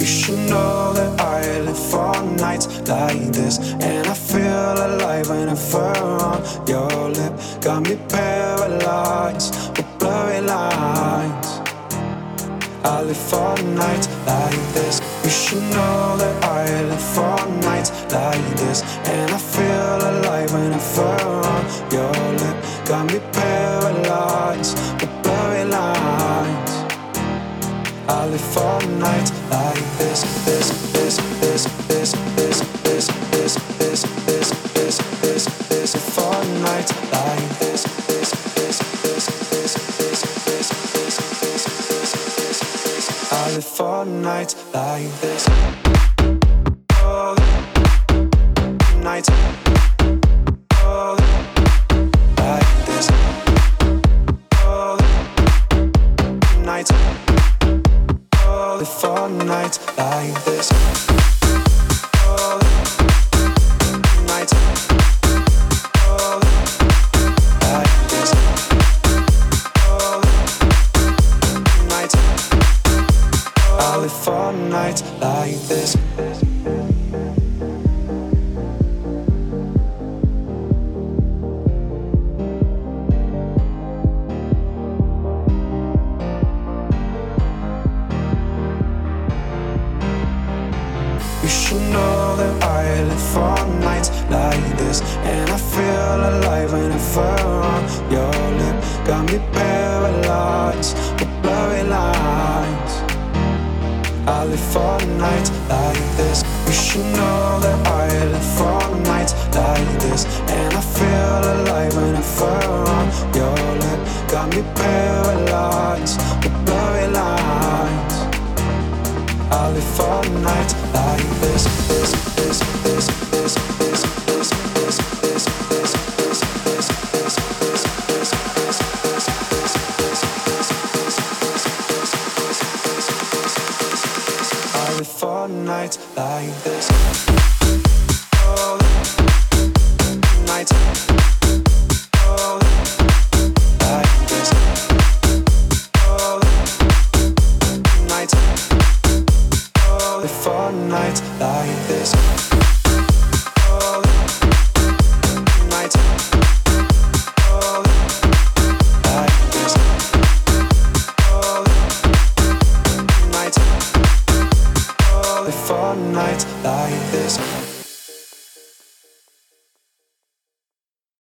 should know that I live for nights like this, and I feel alive whenever on your lip. Got me paralyzed with blurry lines. I live for nights like this. You should know that I live for nights like this, and I feel alive whenever on your lip. Got me paralyzed with blurry lines. I live for nights like this, this, this, this, this, this, this, this, this, this, this, this, this, for nights like this, this, this, this, this, this, this, this, this, this, this. I live for nights like this. Oh, nights. Oh, like this. Oh, nights. For nights like this. Oh, nights. Oh, like this. Oh, nights. I live for nights like this. You should know that I live for nights like this, and I feel alive whenever on your lip. Got me paralyzed with blurry lines. I live for nights like this. You should know that I live for nights like this, and I feel alive whenever on your lip. Got me paralyzed with blurry lines. I live for nights like this, this, this, this, this, this, this, this, this, this, this, this, this, this, this, I live for nights like this.